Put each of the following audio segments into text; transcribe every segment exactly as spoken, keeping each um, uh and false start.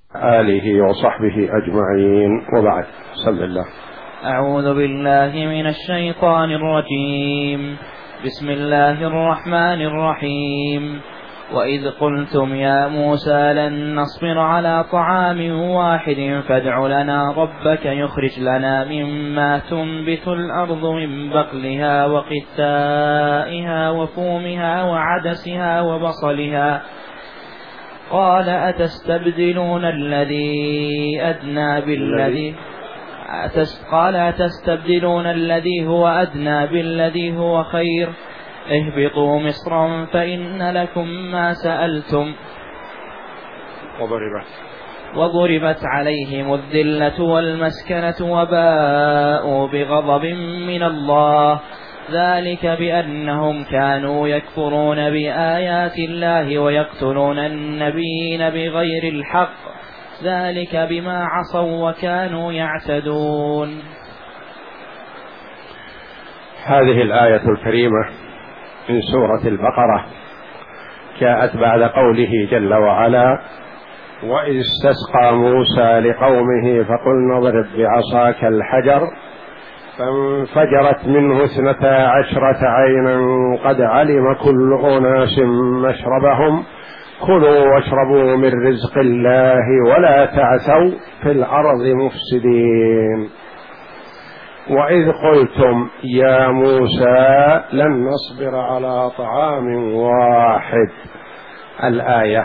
آله وصحبه أجمعين، وبعد. بسم الله. أعوذ بالله من الشيطان الرجيم. بسم الله الرحمن الرحيم. وإذ قلتم يا موسى لن نصبر على طعام واحد فادع لنا ربك يخرج لنا مما تنبت الأرض من بقلها وقثائها وفومها وعدسها وبصلها قال أتستبدلون الذي أدنى بالذي قال أتستبدلون الذي هو أدنى بالذي هو خير اهبطوا مصرا فإن لكم ما سألتم وضربت وضربت عليهم الذلة والمسكنة وباءوا بغضب من الله ذلك بأنهم كانوا يكفرون بآيات الله ويقتلون النبيين بغير الحق ذلك بما عصوا وكانوا يعتدون. هذه الآية الكريمة من سورة البقرة جاءت بعد قوله جل وعلا: وإذ استسقى موسى لقومه فقلنا اضرب بعصاك الحجر فانفجرت منه اثنتا عشرة عينا قد علم كل أناس مشربهم كلوا واشربوا من رزق الله ولا تعثوا في الأرض مفسدين. وإذ قلتم يا موسى لن نصبر على طعام واحد. الآية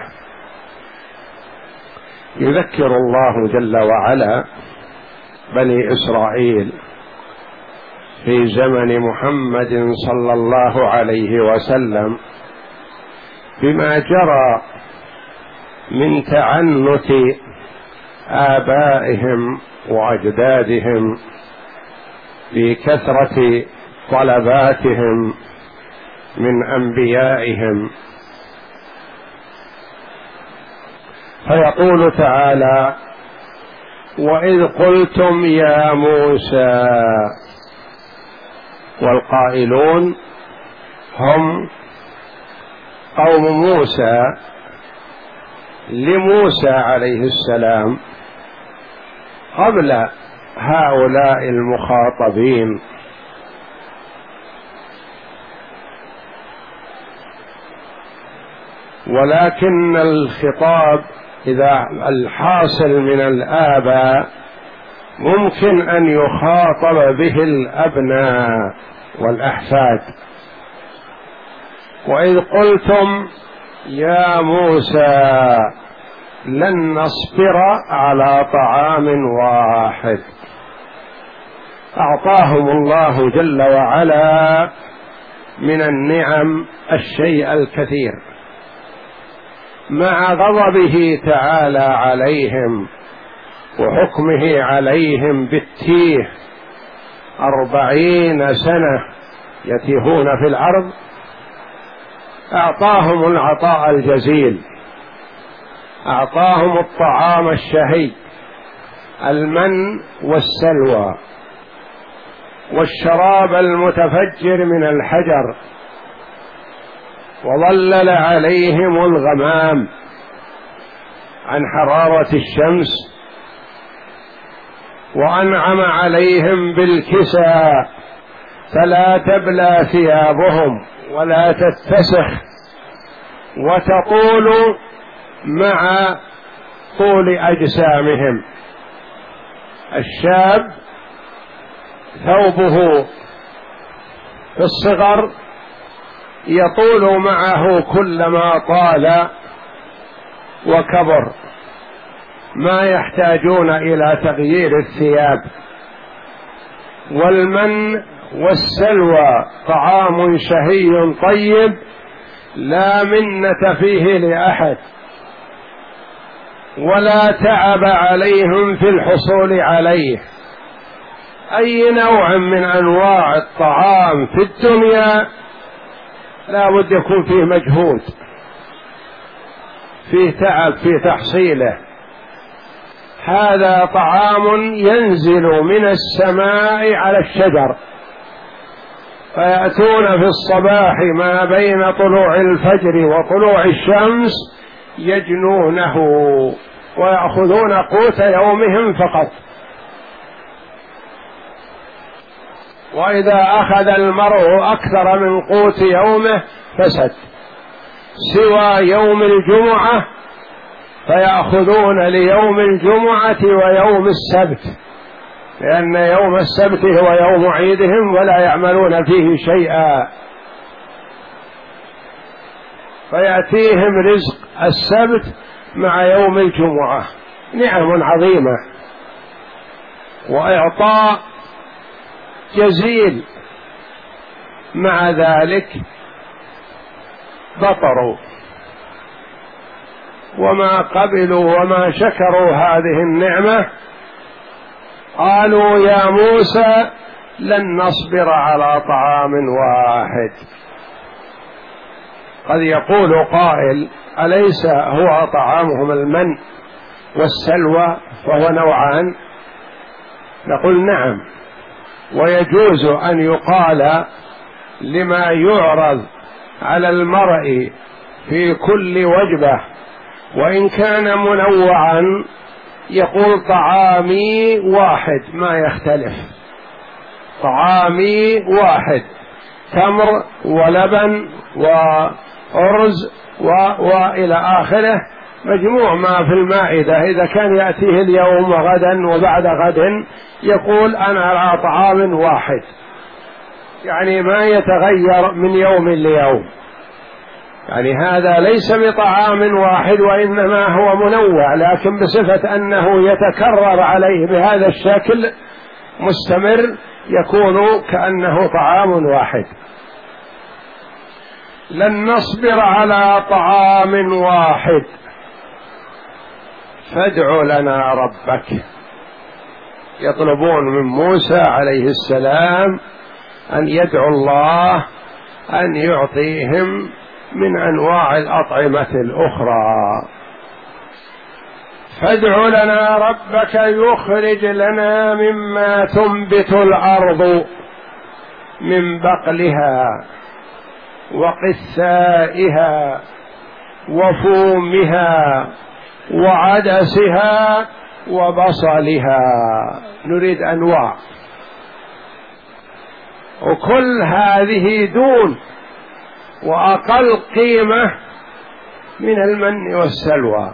يذكر الله جل وعلا بني إسرائيل في زمن محمد صلى الله عليه وسلم بما جرى من تعنت آبائهم وأجدادهم بكثرة طلباتهم من أنبيائهم، فيقول تعالى: وإذ قلتم يا موسى، والقائلون هم قوم موسى لموسى عليه السلام قبل هؤلاء المخاطبين، ولكن الخطاب إذا الحاصل من الآباء ممكن أن يخاطب به الأبناء والأحفاد. وإذ قلتم يا موسى لن نصبر على طعام واحد، أعطاهم الله جل وعلا من النعم الشيء الكثير مع غضبه تعالى عليهم وحكمه عليهم بالتيه أربعين سنة يتيهون في الأرض. أعطاهم العطاء الجزيل، أعطاهم الطعام الشهي المن والسلوى والشراب المتفجر من الحجر، وظلل عليهم الغمام عن حرارة الشمس، وأنعم عليهم بالكسى فلا تبلى ثيابهم ولا تتسخ وتطول مع طول أجسامهم. الشاب ثوبه في الصغر يطول معه كلما طال وكبر، ما يحتاجون إلى تغيير الثياب. والمن والسلوى طعام شهي طيب لا منة فيه لأحد ولا تعب عليهم في الحصول عليه. أي نوع من أنواع الطعام في الدنيا لا بد يكون فيه مجهود، فيه تعب في تحصيله. هذا طعام ينزل من السماء على الشجر، فيأتون في الصباح ما بين طلوع الفجر وطلوع الشمس يجنونه ويأخذون قوت يومهم فقط. وإذا أخذ المرء أكثر من قوت يومه فسد، سوى يوم الجمعة فيأخذون ليوم الجمعة ويوم السبت، لأن يوم السبت هو يوم عيدهم ولا يعملون فيه شيئا، فيأتيهم رزق السبت مع يوم الجمعة، نعم عظيمة وإعطاء جزيل، مع ذلك بطروا وما قبلوا وما شكروا هذه النعمة. قالوا يا موسى لن نصبر على طعام واحد. قد يقول قائل أليس هو طعامهم المن والسلوى فهو نوعان؟ نقول نعم، ويجوز أن يقال لما يعرض على المرء في كل وجبة وإن كان منوعا يقول طعامي واحد ما يختلف، طعامي واحد، تمر ولبن وأرز و... وإلى آخره، مجموع ما في المائدة. إذا كان يأتيه اليوم وغدا وبعد غد يقول أنا على طعام واحد، يعني ما يتغير من يوم ليوم، يعني هذا ليس بطعام واحد وإنما هو منوع، لكن بصفة أنه يتكرر عليه بهذا الشكل مستمر يكون كأنه طعام واحد. لن نصبر على طعام واحد فادع لنا ربك. يطلبون من موسى عليه السلام أن يدعو الله أن يعطيهم من أنواع الأطعمة الأخرى. فادع لنا ربك يخرج لنا مما تنبت الأرض من بقلها وقثائها وفومها وعدسها وبصلها. نريد أنواع، وكل هذه دون وأقل قيمة من المن والسلوى.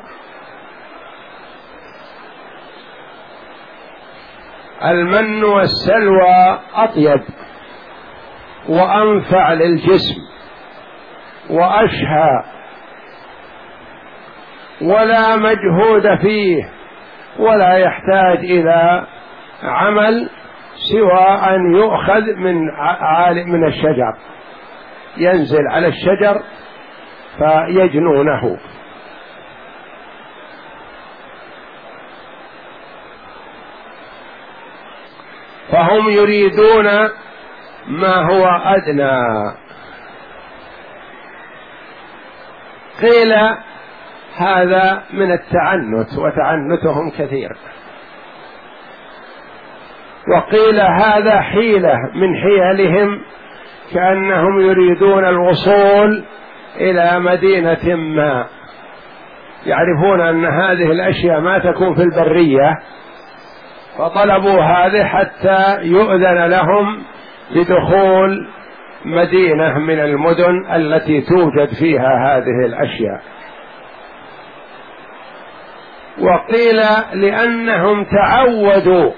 المن والسلوى أطيب وأنفع للجسم وأشهى ولا مجهود فيه ولا يحتاج إلى عمل سوى أن يؤخذ من عالم من الشجر، ينزل على الشجر فيجنونه. فهم يريدون ما هو أدنى. قيل هذا من التعنت وتعنتهم كثير، وقيل هذا حيلة من حيلهم كأنهم يريدون الوصول إلى مدينة ما، يعرفون أن هذه الأشياء ما تكون في البرية فطلبوا هذه حتى يؤذن لهم بدخول مدينة من المدن التي توجد فيها هذه الأشياء. وقيل لأنهم تعودوا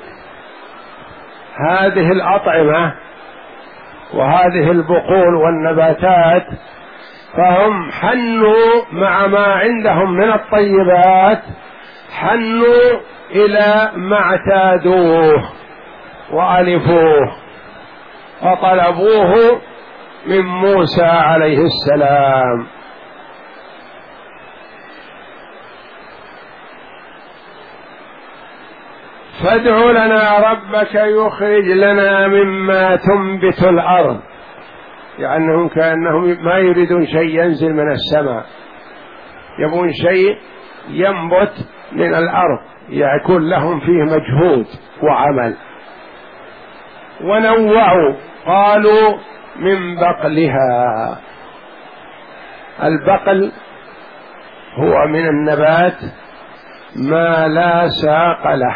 هذه الأطعمة وهذه البقول والنباتات فهم حنوا مع ما عندهم من الطيبات، حنوا إلى ما اعتادوه وألفوه وطلبوه من موسى عليه السلام. فادع لنا ربك يخرج لنا مما تنبت الأرض، يعني كأنهم ما يريدون شيء ينزل من السماء، يبون شيء ينبت من الأرض يكون لهم فيه مجهود وعمل. ونوعوا قالوا من بقلها. البقل هو من النبات ما لا ساق له،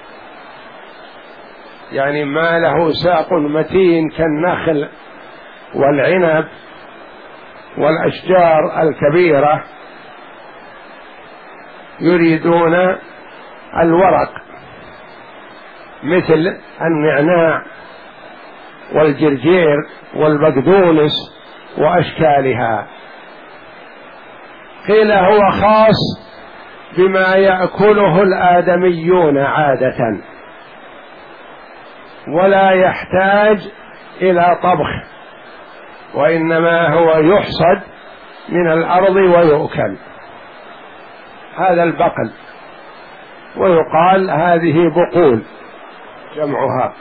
يعني ما له ساق متين كالنخل والعنب والأشجار الكبيرة، يريدون الورق مثل النعناع والجرجير والبقدونس وأشكالها. قيل هو خاص بما يأكله الآدميون عادة، ولا يحتاج إلى طبخ، وإنما هو يحصد من الأرض ويؤكل، هذا البقل، ويقال هذه بقول جمعها.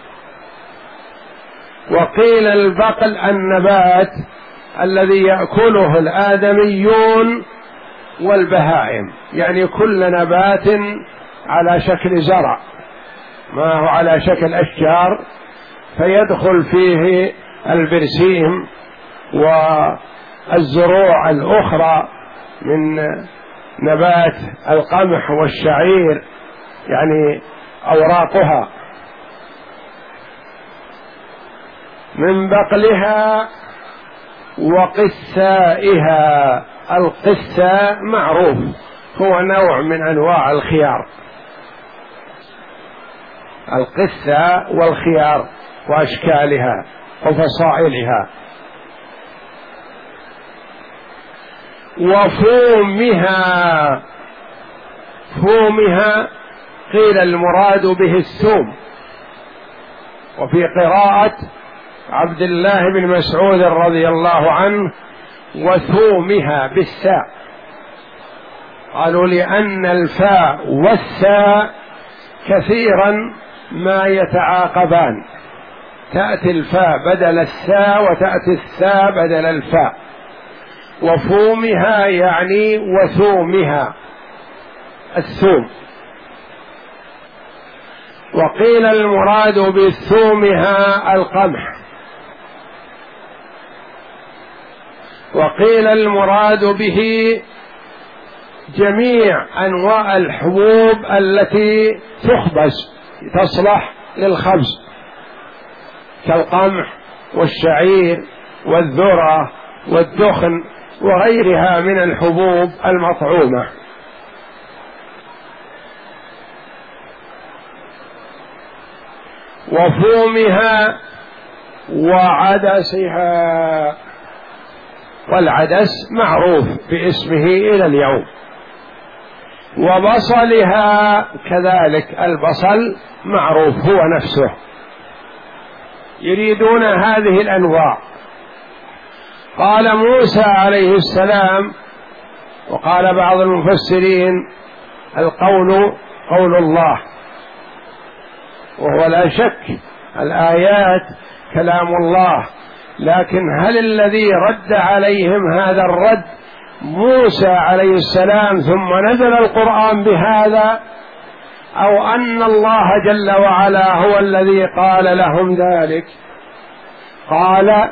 وقيل البقل النبات الذي يأكله الآدميون والبهائم، يعني كل نبات على شكل زرع، ما هو على شكل أشجار، فيدخل فيه البرسيم والزروع الأخرى من نبات القمح والشعير، يعني أوراقها. من بقلها وقثائها. القثاء معروف، هو نوع من أنواع الخيار، القثاء والخيار وأشكالها وفصائلها. وفومها. فومها قيل المراد به الثوم، وفي قراءة عبد الله بن مسعود رضي الله عنه وثومها بالثاء، قالوا لأن الفاء والثاء كثيرا ما يتعاقبان، تأتي الفاء بدل الثاء وتأتي الثاء بدل الفاء. وفومها يعني وثومها الثوم. وقيل المراد بثومها القمح، وقيل المراد به جميع أنواع الحبوب التي تخبز تصلح للخبز، كالقمح والشعير والذرة والدخن وغيرها من الحبوب المطعومة. وفومها وعدسها. والعدس معروف باسمه إلى اليوم. وبصلها كذلك، البصل معروف هو نفسه. يريدون هذه الأنواع. قال موسى عليه السلام، وقال بعض المفسرين القول قول الله، وهو لا شك الآيات كلام الله، لكن هل الذي رد عليهم هذا الرد موسى عليه السلام ثم نزل القرآن بهذا، أو أن الله جل وعلا هو الذي قال لهم ذلك؟ قال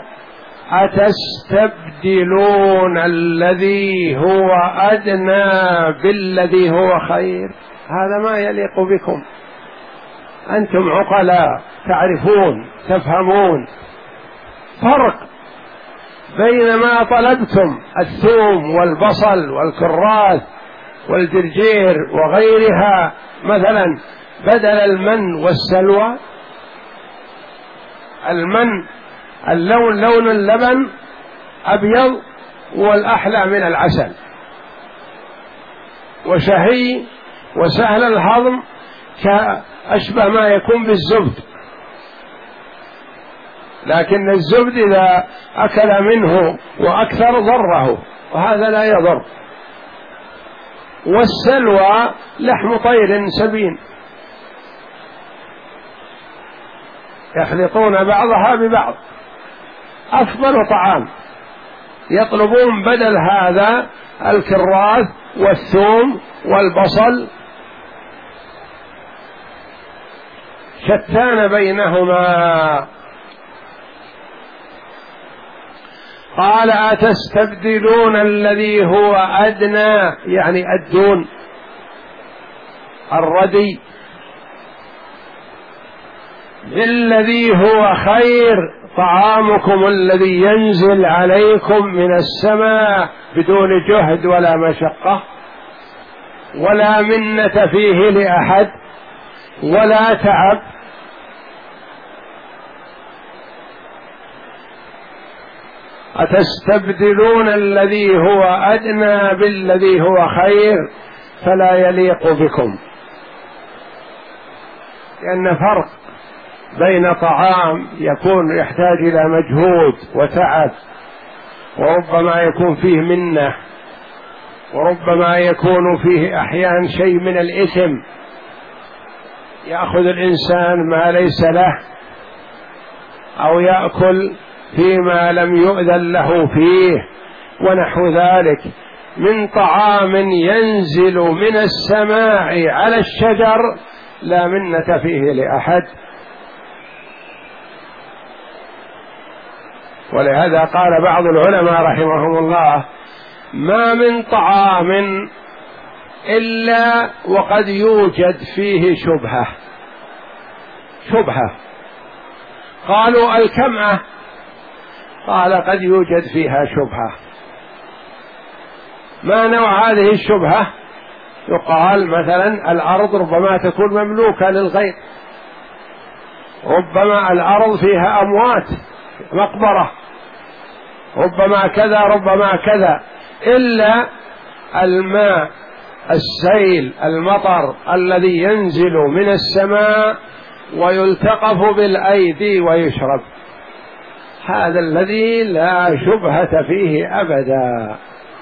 أتستبدلون الذي هو أدنى بالذي هو خير. هذا ما يليق بكم، أنتم عقلاء تعرفون تفهمون فرق بين ما طلبتم الثوم والبصل والكراث والجرجير وغيرها، مثلا بدل المن والسلوى. المن اللون لون اللبن أبيض والأحلى من العسل، وشهي وسهل الهضم كأشبه ما يكون بالزبد، لكن الزبد إذا أكل منه وأكثر ضره، وهذا لا يضر. والسلوى لحم طير سبين، يخلطون بعضها ببعض، أفضل طعام. يطلبون بدل هذا الكراث والثوم والبصل، شتان بينهما. قال أتستبدلون الذي هو أدنى، يعني الدون، الردي بالذي هو خير طعامكم الذي ينزل عليكم من السماء بدون جهد ولا مشقة ولا منة فيه لأحد ولا تعب. أتستبدلون الذي هو أدنى بالذي هو خير فلا يليق بكم، لأن فرق بين طعام يكون يحتاج إلى مجهود وتعب وربما يكون فيه منة وربما يكون فيه أحيانا شيء من الإثم، يأخذ الإنسان ما ليس له أو يأكل فيما لم يؤذن له فيه ونحو ذلك، من طعام ينزل من السماء على الشجر لا منة فيه لأحد. ولهذا قال بعض العلماء رحمهم الله: ما من طعام إلا وقد يوجد فيه شبهة. شبهة قالوا الكمأة، قال قد يوجد فيها شبهة. ما نوع هذه الشبهة؟ يقال مثلا الأرض ربما تكون مملوكة للغير، ربما الأرض فيها أموات مقبرة، ربما كذا ربما كذا، إلا الماء السيل المطر الذي ينزل من السماء ويلتقف بالأيدي ويشرب، هذا الذي لا شبهة فيه أبدا.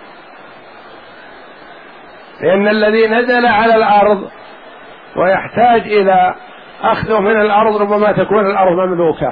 لأن الذي نزل على الأرض ويحتاج إلى أخذه من الأرض ربما تكون الأرض مملوكة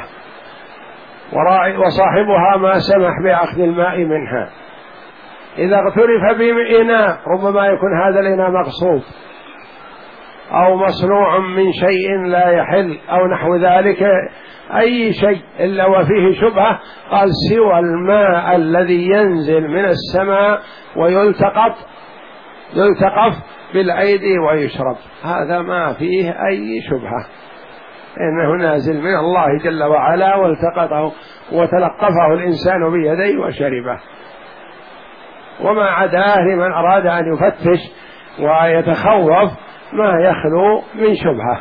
وصاحبها ما سمح بأخذ الماء منها. إذا اغترف بإناء ربما يكون هذا الإناء مغصوب أو مصنوع من شيء لا يحل أو نحو ذلك، أي شيء إلا وفيه شبهة. قال سوى الماء الذي ينزل من السماء ويلتقط يلتقف بالأيدي ويشرب، هذا ما فيه أي شبهة، إنه نازل من الله جل وعلا والتقطه وتلقفه الإنسان بيديه وشربه. وما عداه لمن أراد أن يفتش ويتخوف ما يخلو من شبهة.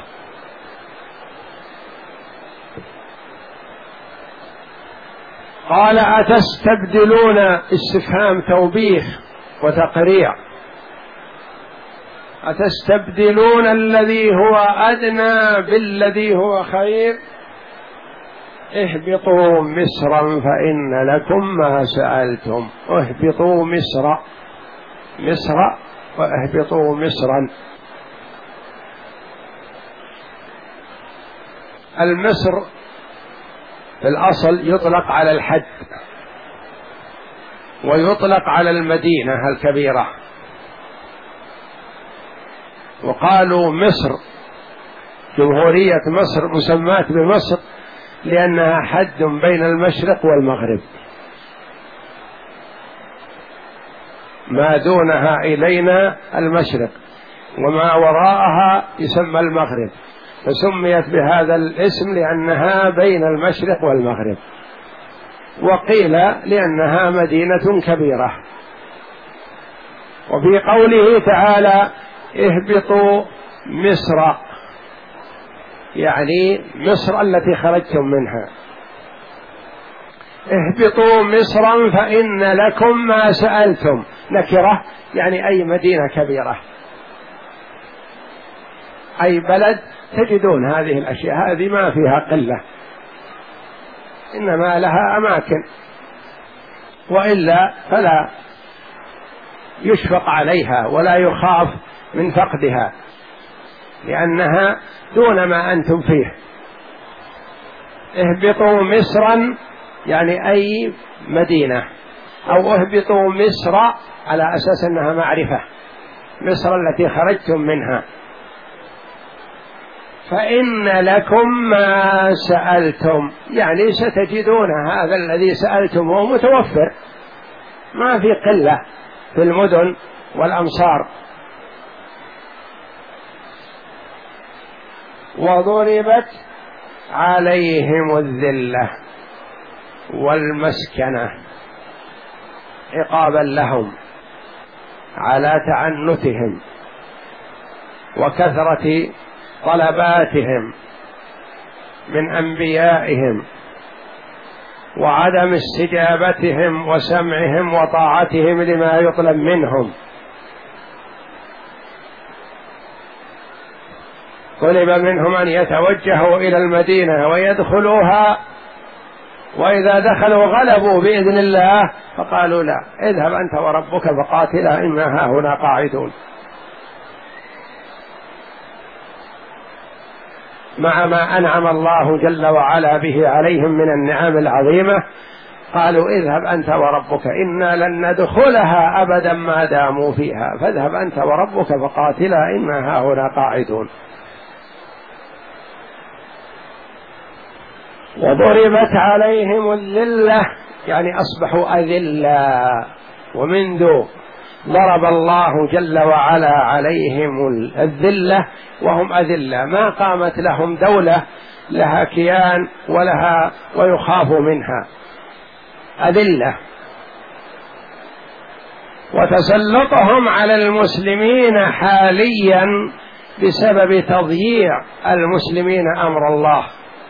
قال أتستبدلون، استفهام توبيخ وتقريع، أتستبدلون الذي هو أدنى بالذي هو خير، اهبطوا مصرا فإن لكم ما سألتم. اهبطوا مصر، مصر واهبطوا مصرا. المصر في الأصل يطلق على الحد ويطلق على المدينة الكبيرة، وقالوا مصر جمهورية مصر مسماة بمصر لأنها حد بين المشرق والمغرب، ما دونها إلينا المشرق وما وراءها يسمى المغرب، فسميت بهذا الاسم لأنها بين المشرق والمغرب، وقيل لأنها مدينة كبيرة. وفي قوله تعالى اهبطوا مصر، يعني مصر التي خرجتم منها، اهبطوا مصرا فإن لكم ما سألتم، نكرة يعني أي مدينة كبيرة، أي بلد تجدون هذه الأشياء، هذه ما فيها قلة، إنما لها أماكن، وإلا فلا يشفق عليها ولا يخاف من فقدها لأنها دون ما أنتم فيه. اهبطوا مصرا يعني أي مدينة، أو اهبطوا مصر على أساس أنها معرفة، مصر التي خرجتم منها، فإن لكم ما سألتم، يعني ستجدون هذا الذي سألتموه متوفر، ما في قلة في المدن والأمصار. وضربت عليهم الذلة والمسكنة عقابا لهم على تعنتهم وكثرة طلباتهم من أنبيائهم وعدم استجابتهم وسمعهم وطاعتهم لما يطلب منهم. طلب منهم أن يتوجهوا إلى المدينة ويدخلوها، وإذا دخلوا غلبوا بإذن الله، فقالوا لا، اذهب أنت وربك فقاتلا إنا هاهنا قاعدون، مع ما أنعم الله جل وعلا به عليهم من النعم العظيمة. قالوا اذهب أنت وربك إنا لن ندخلها أبدا ما داموا فيها، فاذهب أنت وربك فقاتلا إنا هاهنا قاعدون. وضربت عليهم الذلة يعني أصبحوا أذلا، ومنذ ضرب الله جل وعلا عليهم الذلة وهم أذلة، ما قامت لهم دولة لها كيان ولها ويخاف منها، أذلة. وتسلطهم على المسلمين حاليا بسبب تضييع المسلمين أمر الله،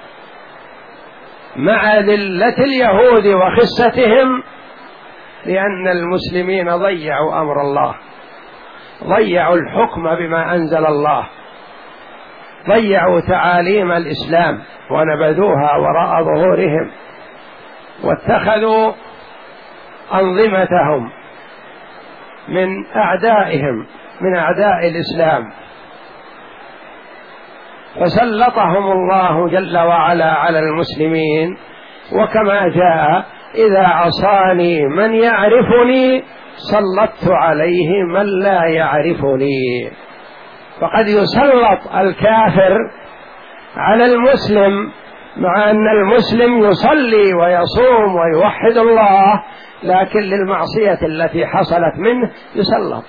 مع ذلة اليهود وخستهم، لأن المسلمين ضيعوا أمر الله، ضيعوا الحكم بما أنزل الله، ضيعوا تعاليم الإسلام ونبذوها وراء ظهورهم، واتخذوا أنظمتهم من أعدائهم من أعداء الإسلام، فسلطهم الله جل وعلا على المسلمين. وكما جاء إذا عصاني من يعرفني سلطت عليه من لا يعرفني. فقد يسلط الكافر على المسلم مع أن المسلم يصلي ويصوم ويوحد الله، لكن للمعصية التي حصلت منه يسلط،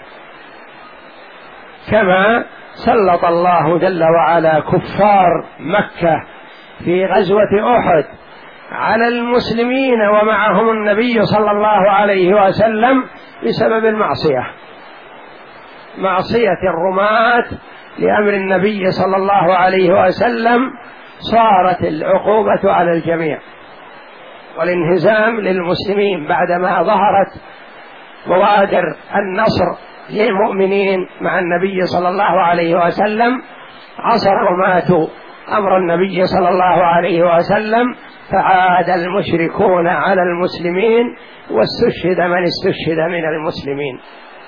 كما سلط الله جل وعلا كفار مكة في غزوة أحد على المسلمين ومعهم النبي صلى الله عليه وسلم بسبب المعصية، معصية الرماة لأمر النبي صلى الله عليه وسلم، صارت العقوبة على الجميع والانهزام للمسلمين بعدما ظهرت بوادر النصر للمؤمنين مع النبي صلى الله عليه وسلم. عصى الرماة أمر النبي صلى الله عليه وسلم، فعاد المشركون على المسلمين، واستشهد من استشهد من المسلمين.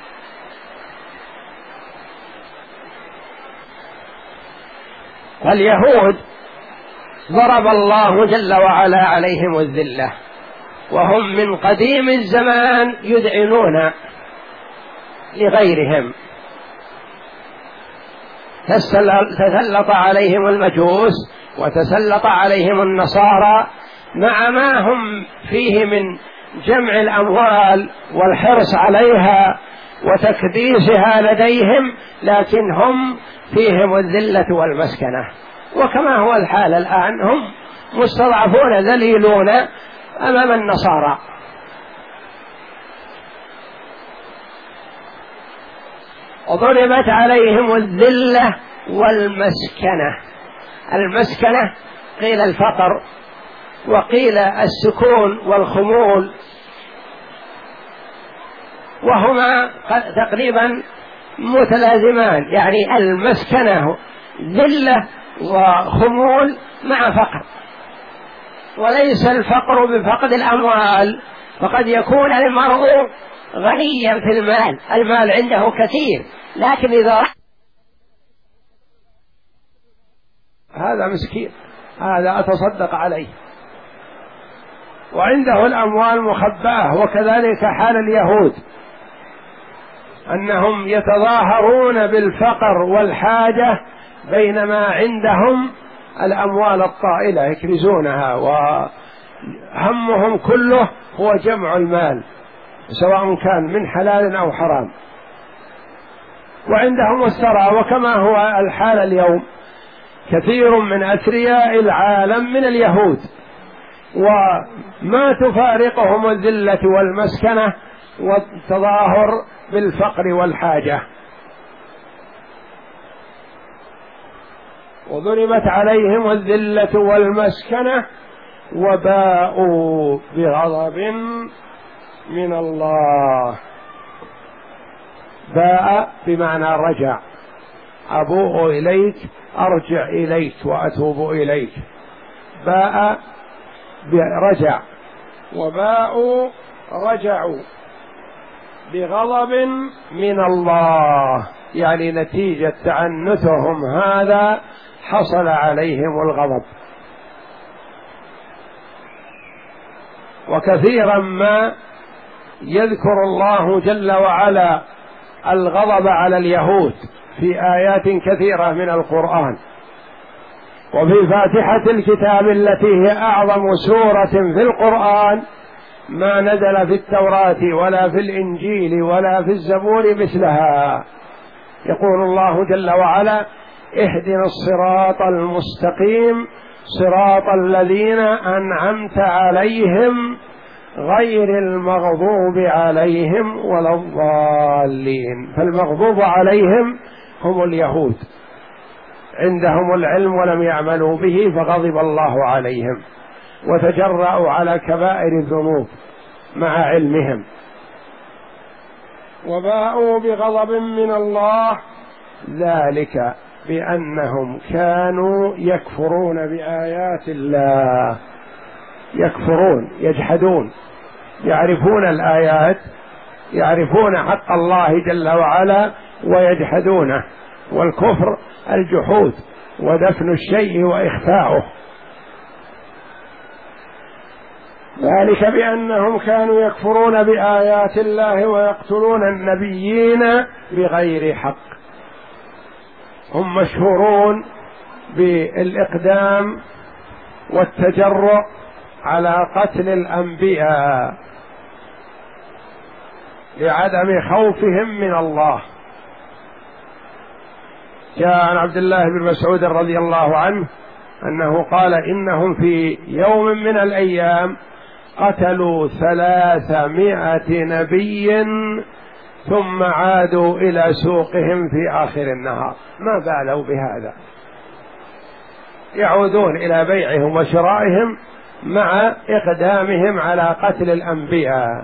واليهود ضرب الله جل وعلا عليهم الذلة، وهم من قديم الزمان يذعنون لغيرهم. تسلط عليهم المجوس وتسلط عليهم النصارى، مع ما هم فيه من جمع الأموال والحرص عليها وتكديسها لديهم، لكن هم فيهم الذلة والمسكنة. وكما هو الحال الآن، هم مستضعفون ذليلون أمام النصارى. وضربت عليهم الذلة والمسكنة. المسكنة قيل الفقر، وقيل السكون والخمول، وهما تقريبا متلازمان، يعني المسكنة ذلة وخمول مع فقر. وليس الفقر بفقد الأموال، فقد يكون المرء غنيا في المال، المال عنده كثير، لكن إذا هذا مسكين، هذا أتصدق عليه، وعنده الأموال مخبأة. وكذلك حال اليهود، أنهم يتظاهرون بالفقر والحاجة بينما عندهم الأموال الطائلة يكنزونها، وهمهم كله هو جمع المال سواء كان من حلال أو حرام، وعندهم الثراء. وكما هو الحال اليوم، كثير من أثرياء العالم من اليهود، وما تفارقهم الذلة والمسكنة والتظاهر بالفقر والحاجة. وضربت عليهم الذلة والمسكنة وباءوا بغضب من الله. باء بمعنى رجع، أبوء إليك، أرجع إليك وأتوب إليك. باء برجع، وباءوا رجعوا بغضب من الله، يعني نتيجة تعنتهم هذا حصل عليهم الغضب. وكثيرا ما يذكر الله جل وعلا الغضب على اليهود في آيات كثيرة من القرآن. وفي فاتحة الكتاب التي هي أعظم سورة في القرآن ما نزل في التوراة ولا في الإنجيل ولا في الزبور مثلها. يقول الله جل وعلا: اهدنا الصراط المستقيم صراط الذين أنعمت عليهم غير المغضوب عليهم ولا الضالين. فالمغضوب عليهم هم اليهود، عندهم العلم ولم يعملوا به فغضب الله عليهم وتجرأوا على كبائر الذنوب مع علمهم. وباءوا بغضب من الله ذلك بأنهم كانوا يكفرون بآيات الله. يكفرون، يجحدون، يعرفون الآيات، يعرفون حق الله جل وعلا ويجحدونه. والكفر الجحود ودفن الشيء وإخفاؤه. ذلك بأنهم كانوا يكفرون بآيات الله ويقتلون النبيين بغير حق. هم مشهورون بالإقدام والتجرؤ على قتل الأنبياء لعدم خوفهم من الله. جاء عن عبد الله بن مسعود رضي الله عنه أنه قال: إنهم في يوم من الأيام قتلوا ثلاثمائة نبي ثم عادوا إلى سوقهم في آخر النهار. ما بالوا بهذا، يعودون إلى بيعهم وشرائهم مع إقدامهم على قتل الأنبياء.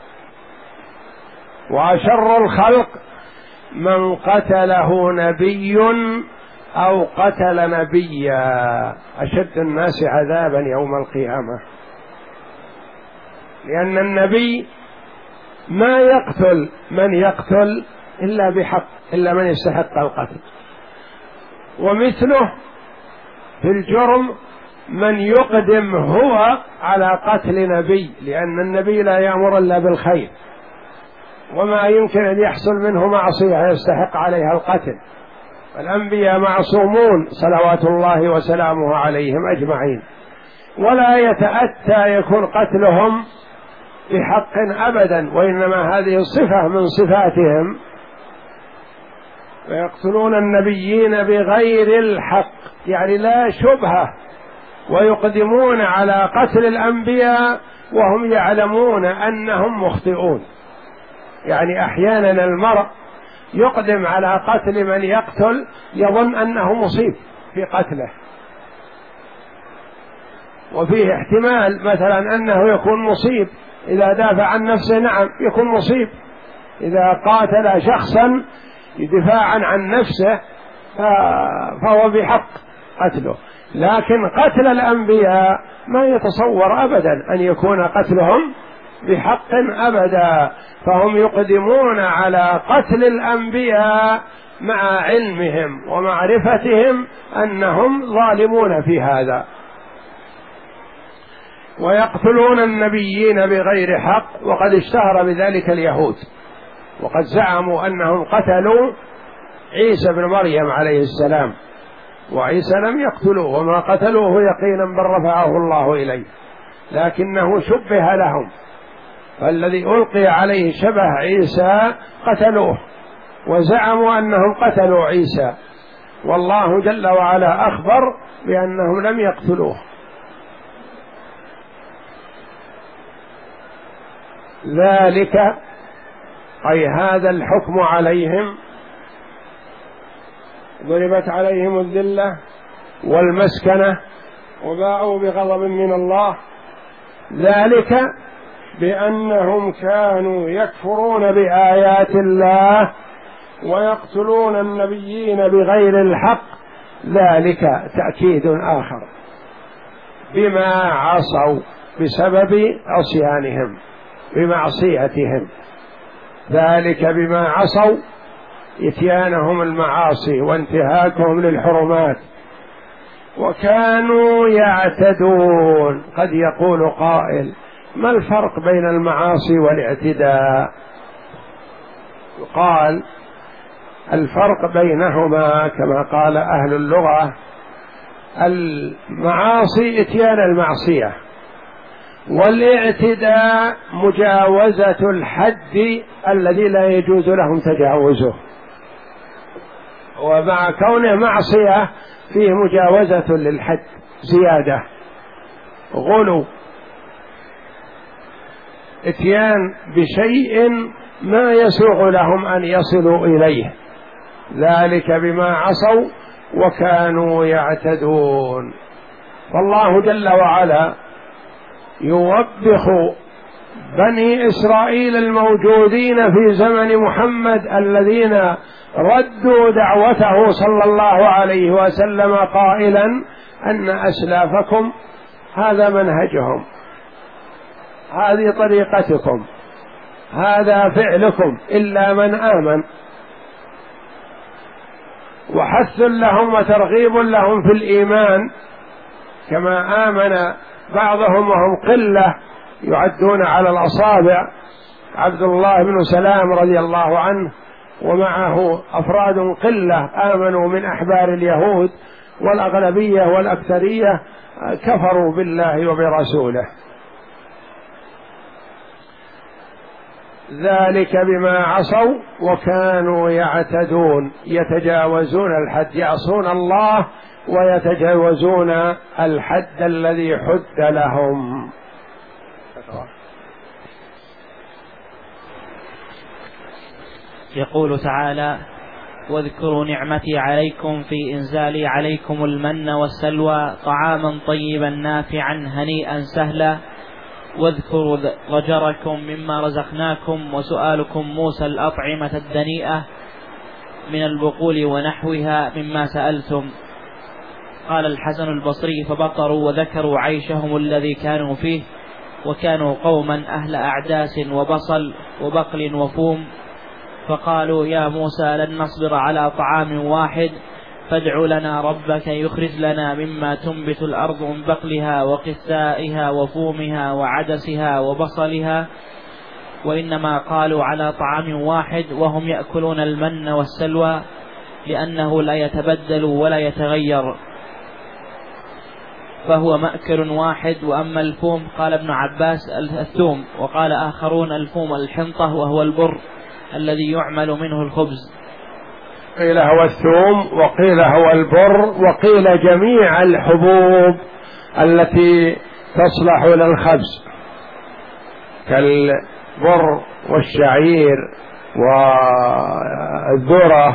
وأشر الخلق من قتله نبي أو قتل نبيا، أشد الناس عذابا يوم القيامة، لأن النبي ما يقتل من يقتل إلا بحق، إلا من يستحق القتل. ومثله في الجرم من يقدم هو على قتل نبي، لأن النبي لا يأمر إلا بالخير، وما يمكن أن يحصل منه معصية يستحق عليها القتل. الأنبياء معصومون صلوات الله وسلامه عليهم أجمعين، ولا يتأتى يكون قتلهم بحق أبدا، وإنما هذه صفة من صفاتهم. ويقتلون النبيين بغير الحق، يعني لا شبهة، ويقدمون على قتل الأنبياء وهم يعلمون أنهم مخطئون. يعني أحيانا المرء يقدم على قتل من يقتل يظن أنه مصيب في قتله، وفيه احتمال مثلا أنه يكون مصيب إذا دافع عن نفسه، نعم يكون مصيب. إذا قاتل شخصا دفاعا عن نفسه فهو بحق قتله، لكن قتل الأنبياء ما يتصور أبدا أن يكون قتلهم بحق أبدا، فهم يقدمون على قتل الأنبياء مع علمهم ومعرفتهم أنهم ظالمون في هذا. ويقتلون النبيين بغير حق، وقد اشتهر بذلك اليهود، وقد زعموا أنهم قتلوا عيسى بن مريم عليه السلام، وعيسى لم يقتلوه وما قتلوه يقينا بل رفعه الله إليه، لكنه شبه لهم، فالذي ألقي عليه شبه عيسى قتلوه، وزعموا أنهم قتلوا عيسى، والله جل وعلا أخبر بأنهم لم يقتلوه. ذلك أي هذا الحكم عليهم، ضربت عليهم الذلة والمسكنة وباءوا بغضب من الله، ذلك بأنهم كانوا يكفرون بآيات الله ويقتلون النبيين بغير الحق، ذلك تأكيد آخر بما عصوا بسبب عصيانهم بمعصيتهم، ذلك بما عصوا إتيانهم المعاصي وانتهاكهم للحرمات وكانوا يعتدون. قد يقول قائل: ما الفرق بين المعاصي والاعتداء؟ قال: الفرق بينهما كما قال أهل اللغة: المعاصي إتيان المعصية، والاعتداء مجاوزة الحد الذي لا يجوز لهم تجاوزه، ومع كونه معصية فيه مجاوزة للحد، زيادة، غلو، اتيان بشيء ما يسوغ لهم أن يصلوا إليه، ذلك بما عصوا وكانوا يعتدون. فالله جل وعلا يوبخ بني إسرائيل الموجودين في زمن محمد الذين ردوا دعوته صلى الله عليه وسلم قائلا أن أسلافكم هذا منهجهم، هذه طريقتكم، هذا فعلكم إلا من آمن، وحث لهم وترغيب لهم في الإيمان، كما آمن بعضهم وهم قلة يعدون على الأصابع، عبد الله بن سلام رضي الله عنه ومعه أفراد قلة آمنوا من أحبار اليهود، والأغلبية والأكثرية كفروا بالله وبرسوله. ذلك بما عصوا وكانوا يعتدون، يتجاوزون الحد، يعصون الله ويتجاوزون الحد الذي حد لهم. يقول تعالى: واذكروا نعمتي عليكم في إنزالي عليكم المن والسلوى طعاما طيبا نافعا هنيئا سهلا، واذكروا ضجركم مما رزقناكم وسؤالكم موسى الأطعمة الدنيئة من البقول ونحوها مما سألتم. قال الحسن البصري: فبطروا وذكروا عيشهم الذي كانوا فيه، وكانوا قوما أهل أعداس وبصل وبقل وفوم، فقالوا: يا موسى لن نصبر على طعام واحد فادع لنا ربك يخرج لنا مما تنبت الأرض من بقلها وقثائها وفومها وعدسها وبصلها. وإنما قالوا على طعام واحد وهم يأكلون المن والسلوى لأنه لا يتبدل ولا يتغير، فهو مأكل واحد. وأما الفوم قال ابن عباس الثوم، وقال آخرون الفوم الحنطة وهو البر الذي يعمل منه الخبز. قيل هو الثوم وقيل هو البر وقيل جميع الحبوب التي تصلح للخبز كالبر والشعير والذرة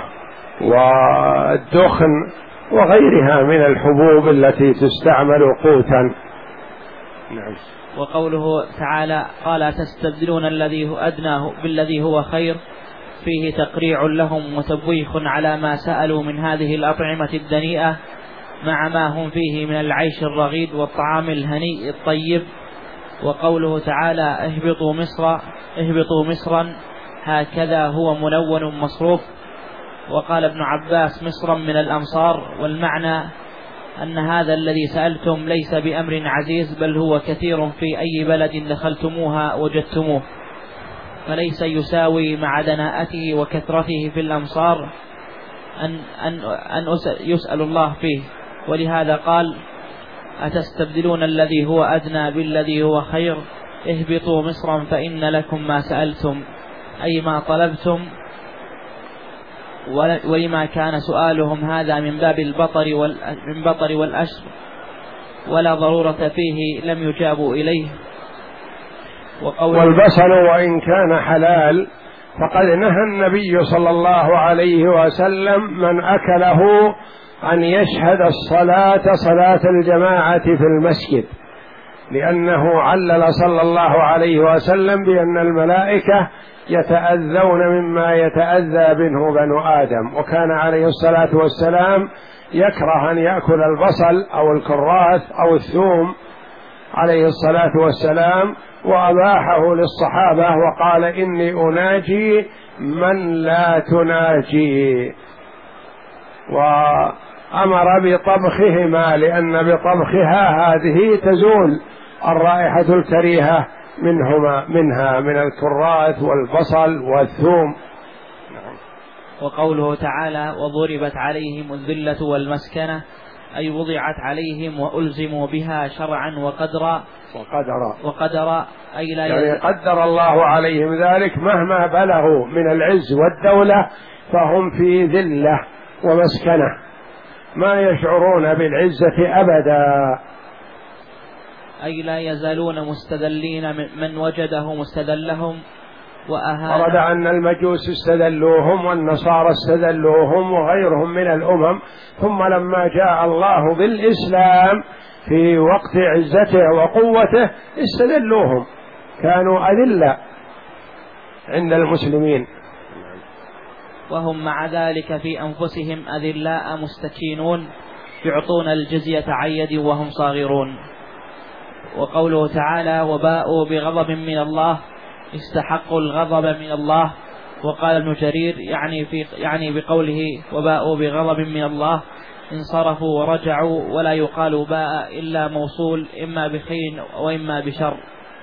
والدخن وغيرها من الحبوب التي تستعمل قوتا. نعم. وقوله تعالى: قال تستبدلون الذي هو أدنى بالذي هو خير، فيه تقريع لهم وتبويخ على ما سألوا من هذه الأطعمة الدنيئة مع ما هم فيه من العيش الرغيد والطعام الهنيء الطيب. وقوله تعالى: اهبطوا مصر اهبطوا مصرا، هكذا هو منون مصروف. وقال ابن عباس: مصرا من الأمصار، والمعنى أن هذا الذي سألتم ليس بأمر عزيز، بل هو كثير في أي بلد دخلتموها وجدتموه، فليس يساوي مع دناءته وكثرته في الأمصار أن, أن, أن يسأل الله فيه. ولهذا قال: أتستبدلون الذي هو أدنى بالذي هو خير، اهبطوا مصرا فإن لكم ما سألتم، أي ما طلبتم ولما كان سؤالهم هذا من باب البطر من بطر والأشر ولا ضرورة فيه لم يجابوا إليه. والبصل وإن كان حلال فقد نهى النبي صلى الله عليه وسلم من أكله أن يشهد الصلاة صلاة الجماعة في المسجد، لأنه علل صلى الله عليه وسلم بأن الملائكة يتأذون مما يتأذى منه بنو آدم، وكان عليه الصلاة والسلام يكره أن يأكل البصل أو الكراث أو الثوم عليه الصلاة والسلام، وأباحه للصحابة وقال إني أناجي من لا تناجي، وأمر بطبخهما لأن بطبخها هذه تزول الرائحة الكريهة منهما منها من الكراث والبصل والثوم. وقوله تعالى وضربت عليهم الذلة والمسكنة أي وضعت عليهم وألزموا بها شرعا وقدرا وقدرا وقدرا أي لا يعني قدر الله عليهم ذلك مهما بلغوا من العز والدولة فهم في ذلة ومسكنة ما يشعرون بالعزة أبدا، أي لا يزالون مستذلين من وجده مستذلهم وأهان. ورد أن المجوس استذلوهم والنصارى استذلوهم وغيرهم من الأمم، ثم لما جاء الله بالإسلام في وقت عزته وقوته استذلوهم، كانوا أذلة عند المسلمين، وهم مع ذلك في أنفسهم أذلاء مستكينون يعطون الجزية عن يد وهم صاغرون. وقوله تعالى وباءوا بغضب من الله استحقوا الغضب من الله. وقال ابن جرير يعني في يعني بقوله وباءوا بغضب من الله انصرفوا ورجعوا، ولا يقال باء إلا موصول إما بخير وإما بشر.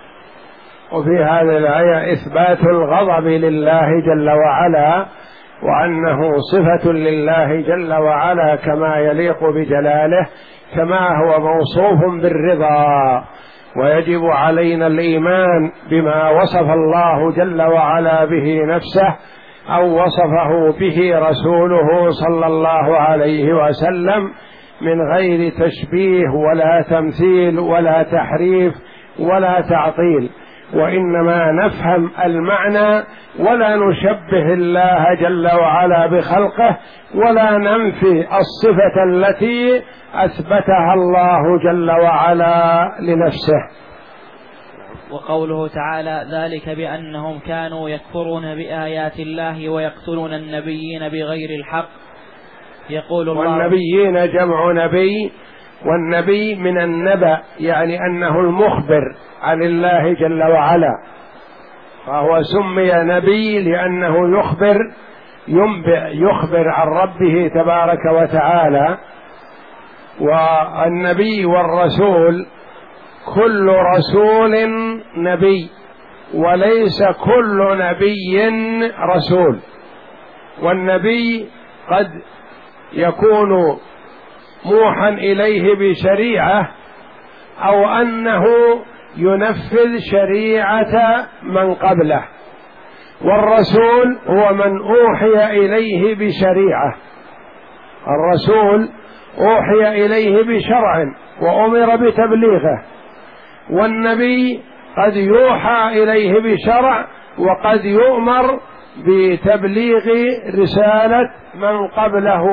وفي هذه الآية إثبات الغضب لله جل وعلا، وأنه صفة لله جل وعلا كما يليق بجلاله، كما هو موصوف بالرضا. ويجب علينا الإيمان بما وصف الله جل وعلا به نفسه أو وصفه به رسوله صلى الله عليه وسلم من غير تشبيه ولا تمثيل ولا تحريف ولا تعطيل، وإنما نفهم المعنى ولا نشبه الله جل وعلا بخلقه ولا ننفي الصفة التي أثبتها الله جل وعلا لنفسه. وقوله تعالى ذلك بأنهم كانوا يكفرون بآيات الله ويقتلون النبيين بغير الحق. يقول الله والنبيين جمع نبي، والنبي من النبأ يعني أنه المخبر عن الله جل وعلا، فهو سمي نبي لأنه يخبر ينبئ يخبر عن ربه تبارك وتعالى. والنبي والرسول كل رسول نبي وليس كل نبي رسول، والنبي قد يكون موحى إليه بشريعة أو أنه ينفذ شريعة من قبله، والرسول هو من أوحي إليه بشريعة. الرسول أوحي إليه بشرع وأمر بتبليغه، والنبي قد يوحى إليه بشرع وقد يؤمر بتبليغ رسالة من قبله.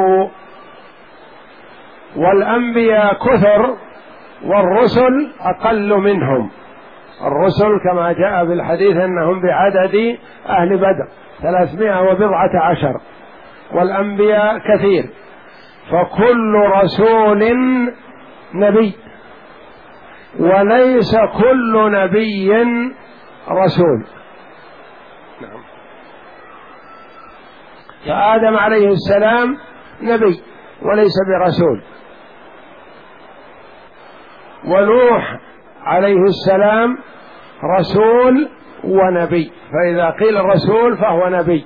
والأنبياء كثر والرسل أقل منهم. الرسل كما جاء في الحديث أنهم بعدد أهل بدر ثلاثمائة وبضعة عشر، والأنبياء كثير، فكل رسول نبي وليس كل نبي رسول. نعم. فآدم عليه السلام نبي وليس برسول، ونوح عليه السلام رسول ونبي، فإذا قيل رسول فهو نبي.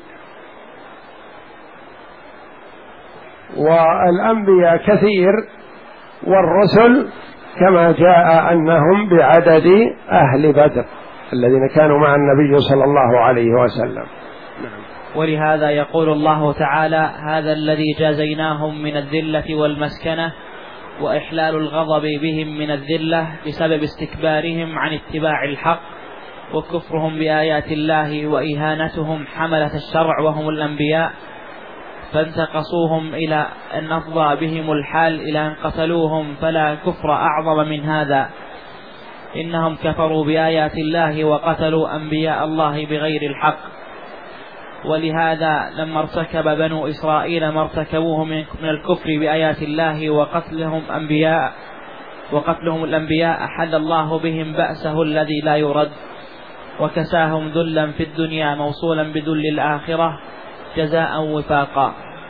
والأنبياء كثير والرسل كما جاء أنهم بعدد أهل بدر الذين كانوا مع النبي صلى الله عليه وسلم. ولهذا يقول الله تعالى: هذا الذي جازيناهم من الذلة والمسكنة وإحلال الغضب بهم من الذلة بسبب استكبارهم عن اتباع الحق وكفرهم بآيات الله وإهانتهم حملة الشرع وهم الأنبياء، فانتقصوهم إلى أن أفضى بهم الحال إلى أن قتلوهم، فلا كفر أعظم من هذا. إنهم كفروا بآيات الله وقتلوا أنبياء الله بغير الحق. ولهذا لما ارتكب بنو إسرائيل ما ارتكبوه من الكفر بآيات الله وقتلهم أنبياء وقتلهم الأنبياء أحل الله بهم بأسه الذي لا يرد، وكساهم ذلا في الدنيا موصولا بذل الآخرة جزاء وفاقا.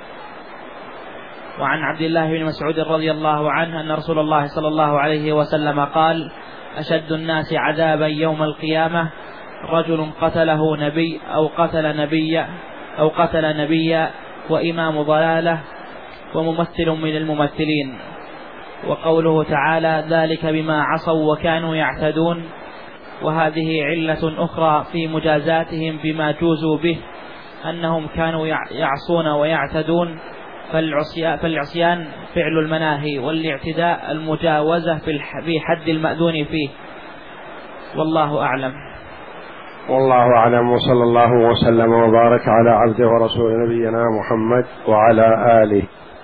وعن عبد الله بن مسعود رضي الله عنه أن رسول الله صلى الله عليه وسلم قال: أشد الناس عذابا يوم القيامة رجل قتله نبي أو قتل نبيا أو قتل نبيا وإمام ضلالة وممثل من الممثلين. وقوله تعالى: ذلك بما عصوا وكانوا يعتدون. وهذه علة أخرى في مجازاتهم بما جوزوا به، أنهم كانوا يعصون ويعتدون، فالعصيان فعل المناهي، والاعتداء المجاوزة في حد المأذون فيه. والله أعلم. والله أعلم، وصلى الله وسلم وبارك على عبده ورسول نبينا محمد وعلى آله.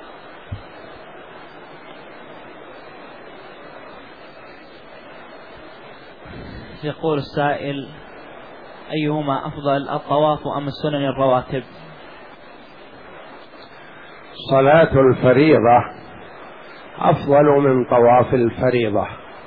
يقول السائل: أيهما أفضل، الطواف أم السنن الرواتب؟ صلاة الفريضة أفضل من طواف الفريضة،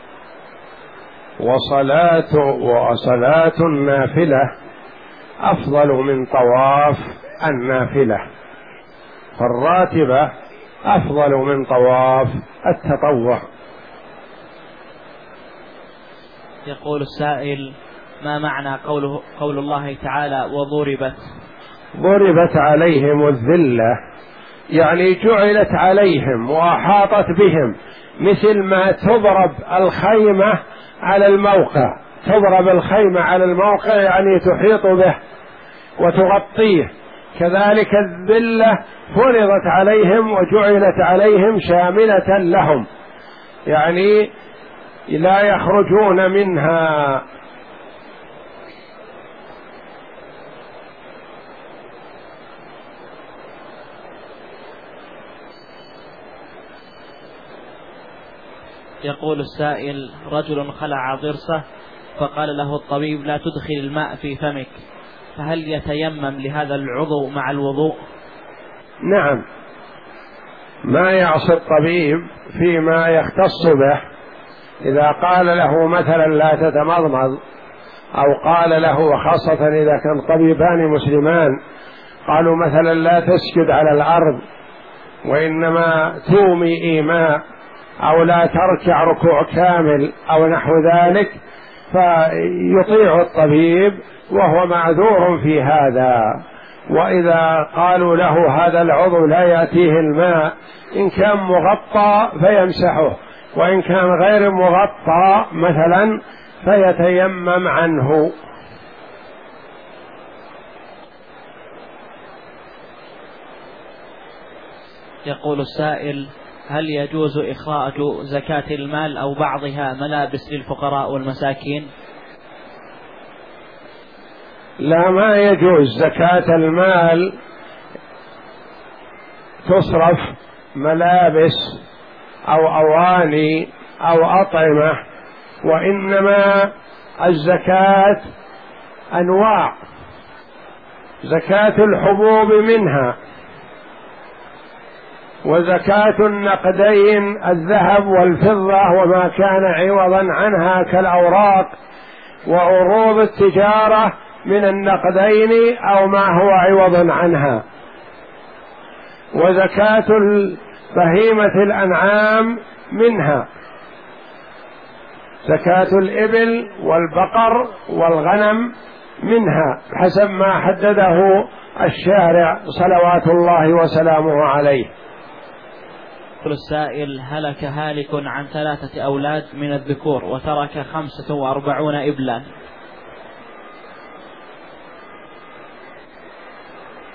وصلاة وصلاة النافلة أفضل من طواف النافلة، فالراتبة أفضل من طواف التطوع. يقول السائل: ما معنى قوله قول الله تعالى: وضربت؟ ضربت عليهم الذلة، يعني جعلت عليهم وأحاطت بهم، مثل ما تضرب الخيمة على الموقع، تضرب الخيمة على الموقع يعني تحيط به وتغطيه، كذلك الذلة فرضت عليهم وجعلت عليهم شاملة لهم، يعني لا يخرجون منها. يقول السائل: رجل خلع ضرسه فقال له الطبيب: لا تدخل الماء في فمك، فهل يتيمم لهذا العضو مع الوضوء؟ نعم، ما يعصي الطبيب فيما يختص به. إذا قال له مثلا لا تتمضمض، أو قال له، وخاصة إذا كان طبيبان مسلمان، قالوا مثلا لا تسجد على الأرض وإنما تومي إيماء، أو لا تركع ركوع كامل أو نحو ذلك، فيطيع الطبيب وهو معذور في هذا. وإذا قالوا له هذا العضو لا يأتيه الماء، إن كان مغطى فيمسحه، وإن كان غير مغطى مثلا فيتيمم عنه. يقول السائل: هل يجوز إخراج زكاة المال أو بعضها ملابس للفقراء والمساكين؟ لا، ما يجوز. زكاة المال تصرف ملابس أو أواني أو أطعمة، وإنما الزكاة أنواع: زكاة الحبوب منها، وزكاة النقدين الذهب والفضة وما كان عوضا عنها كالأوراق وعروض التجارة من النقدين أو ما هو عوضا عنها، وزكاة بهيمة الأنعام منها، زكاة الإبل والبقر والغنم منها حسب ما حدده الشارع صلوات الله وسلامه عليه. يقول السائل: هلك هالك عن ثلاثة أولاد من الذكور وترك خمسة وأربعون إبلا،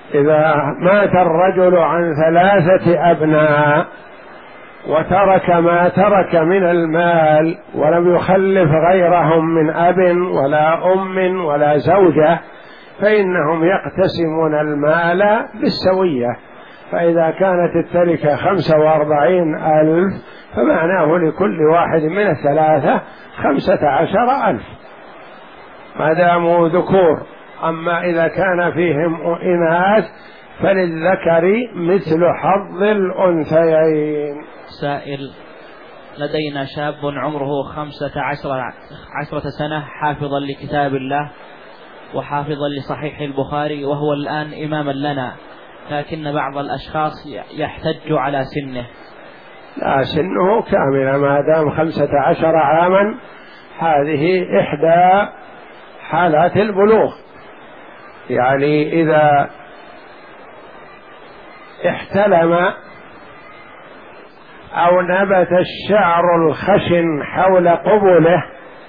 إذا مات الرجل عن ثلاثة أبناء وترك ما ترك من المال ولم يخلف غيرهم من أب ولا أم ولا زوجة فإنهم يقتسمون المال بالسوية، فإذا كانت التركة خمسة وأربعين ألف فمعناه لكل واحد من الثلاثة خمسة عشر ألف ما داموا ذكور. أما إذا كان فيهم إناث فللذكر مثل حظ الأنثيين. سائل: لدينا شاب عمره خمسة عشر عشرة سنة حافظا لكتاب الله وحافظا لصحيح البخاري وهو الآن إماما لنا، لكن بعض الأشخاص يحتج على سنه. لا، سنه كاملة ما دام خمسة عشر عاما، هذه إحدى حالات البلوغ، يعني إذا احتلم أو نبت الشعر الخشن حول قبله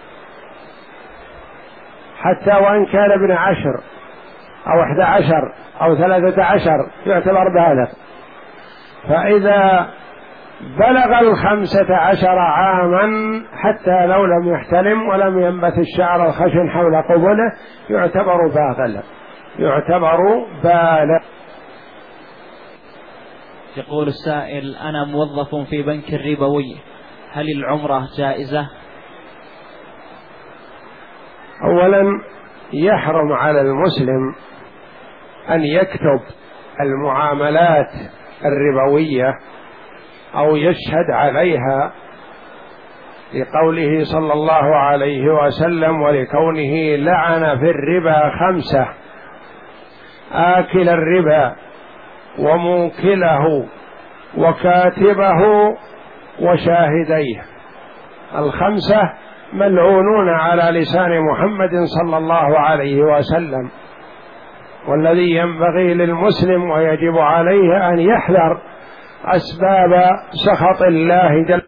حتى وإن كان ابن عشر أو احدى عشر أو ثلاثة عشر يعتبر بالغ، فإذا بلغ الخمسة عشر عاما حتى لو لم يحتلم ولم ينبت الشعر الخشن حول قبله يعتبر بالغ يعتبر بالغ. يقول السائل: أنا موظف في بنك ربوي، هل العمرة جائزة؟ أولا يحرم على المسلم أن يكتب المعاملات الربوية أو يشهد عليها، لقوله صلى الله عليه وسلم ولكونه لعن في الربا خمسة: آكل الربا وموكله وكاتبه وشاهديه. الخمسة ملعونون على لسان محمد صلى الله عليه وسلم، والذي ينبغي للمسلم ويجب عليه أن يحذر أسباب سخط الله جل